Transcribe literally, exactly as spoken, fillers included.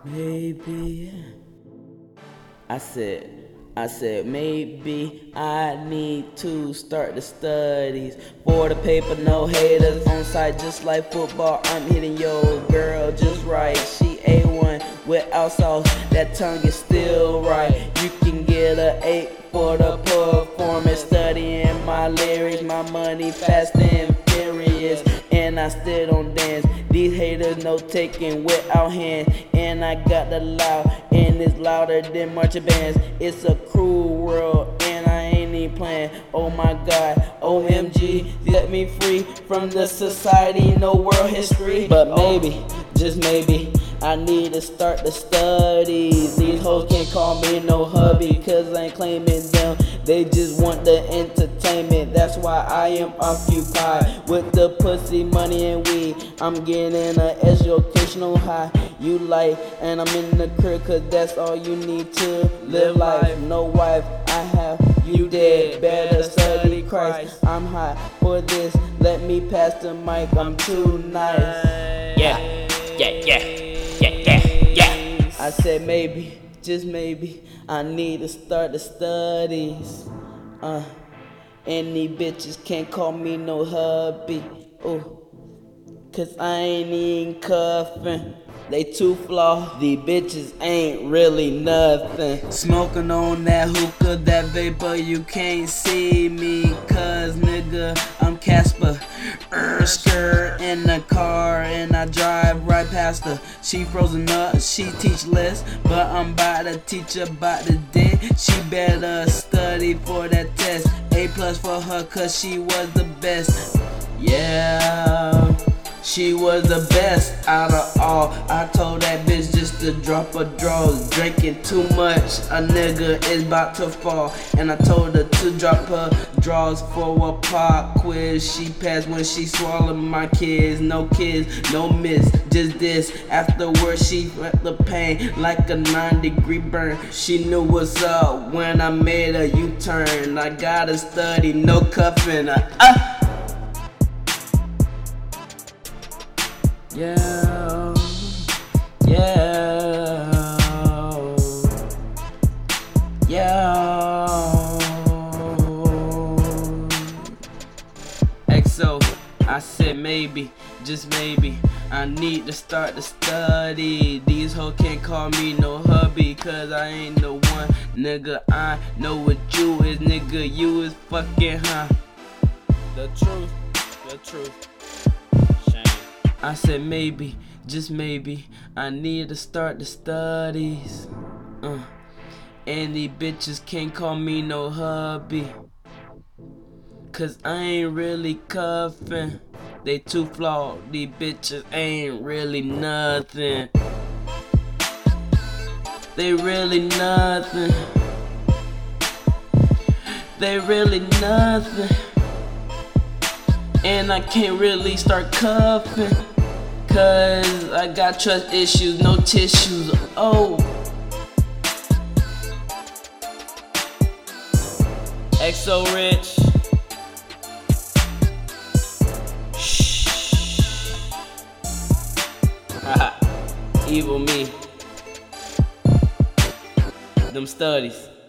Maybe I said, I said maybe I need to start the studies for the paper, no haters on site, just like football. I'm hitting your girl just right. She A one without sauce, that tongue is still right. You can get a eight for the performance, studying my lyrics, my money fast and furious, and I still don't dance. These haters no taking without hands, and I got the loud, and it's louder than marching bands. It's a cruel world, and I ain't even playing. Oh my God, O M G, let me free from the society, no world history. But maybe, just maybe, I need to start the studies. These hoes can't call me no hubby, cause I ain't claiming them. They just want the entertainment. That's why I am occupied with the pussy, money, and weed. I'm getting an educational high. You like, and I'm in the crib, cause that's all you need to live life. No wife, I have you dead. Better study Christ. I'm hot for this. Let me pass the mic. I'm too nice. Yeah, yeah, yeah, yeah, yeah, yeah. I said maybe, just maybe, I need to start the studies. Uh, and these bitches can't call me no hubby. Ooh, cause I ain't even cuffin'. They too flawed, these bitches ain't really nothing. Smoking on that hookah, that vapor, you can't see me, cause nigga, I'm Casper. Er, skirt in the car, and I drive right past her. She frozen up, she teach less, but I'm about to teach her about the day. She better study for that test. A plus for her, cause she was the best. Yeah, she was the best out of all. I told that bitch just to drop her drawers. Drinking too much, a nigga is about to fall. And I told her to drop her drawers for a pop quiz. She passed when she swallowed my kids. No kids, no miss, just this. Afterwards she felt the pain like a nine degree burn. She knew what's up when I made a U-turn. I gotta study, no cuffing. Uh, uh. Yeah, yeah, yeah. X O, I said maybe, just maybe, I need to start to study. These hoes can't call me no hubby, cause I ain't the one. Nigga, I know what you is, nigga, you is fucking huh. The truth, the truth. I said maybe, just maybe, I need to start the studies. Uh, and these bitches can't call me no hubby, cause I ain't really cuffin'. They too flawed, these bitches ain't really nothing. They really nothing. They really nothing. And I can't really start cuffing, cause I got trust issues, no tissues. Oh, X O Rich. Shh. Haha. Evil me. Them studies.